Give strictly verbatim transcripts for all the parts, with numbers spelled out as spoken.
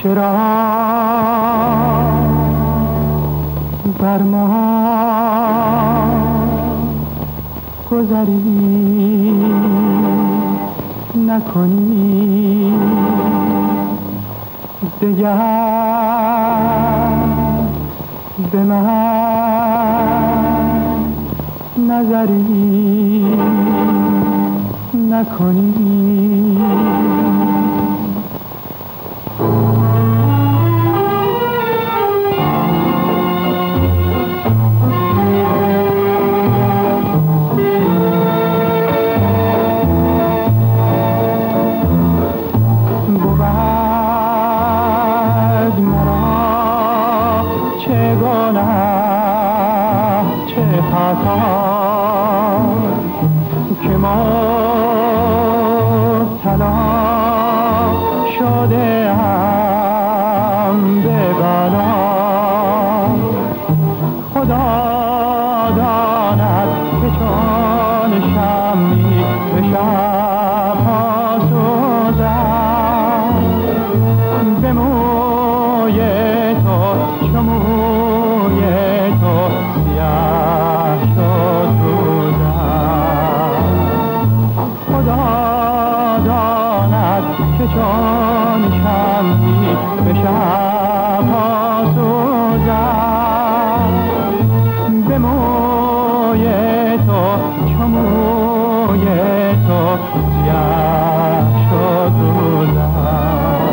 چرا بر ما گذری نکنی دگر به من نظری نکنی. که مبتلا شده ام به بلا، خدا داند که چون شمعی به شب‌ها سوزم، به موی تو چو موی تو سیاه شد روزم. خدا داند که چون شمعی به شب‌ها سوزم، به موی تو چو موی تو سیاه شد روزم.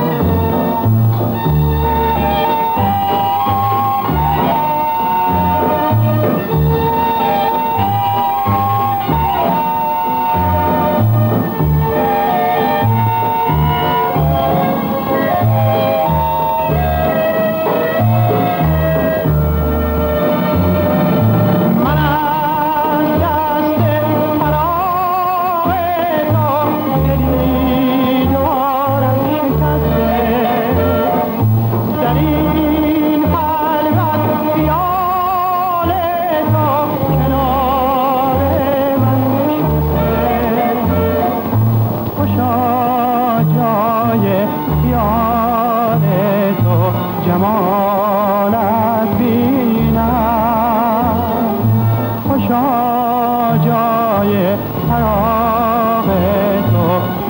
جمالت بینم، خوشا جای فراق تو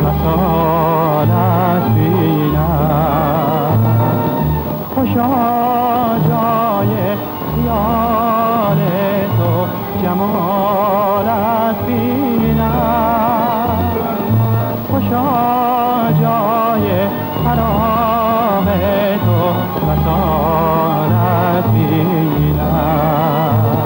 وصالت بینم، خوشا جای خیال تو جمالت بینم، خوشا جای فراق تو وصالت بینم.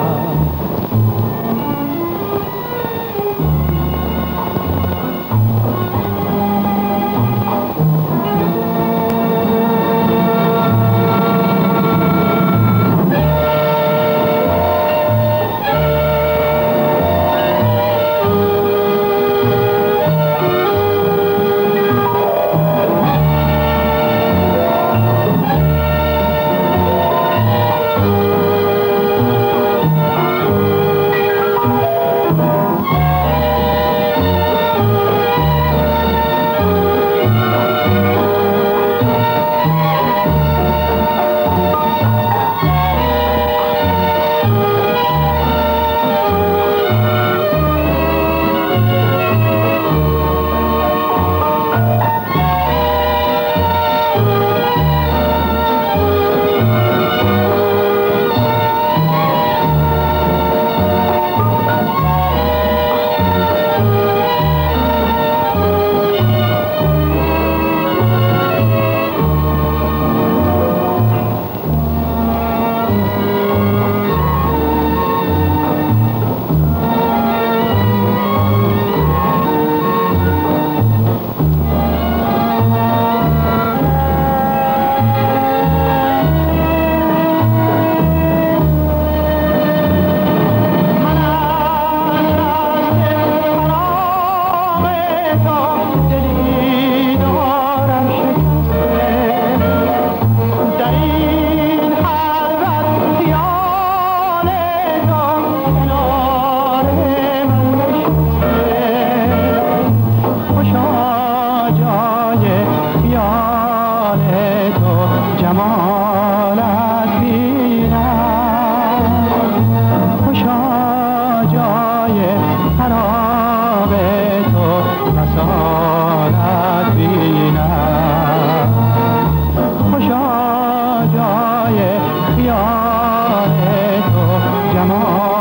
جای خیال تو ما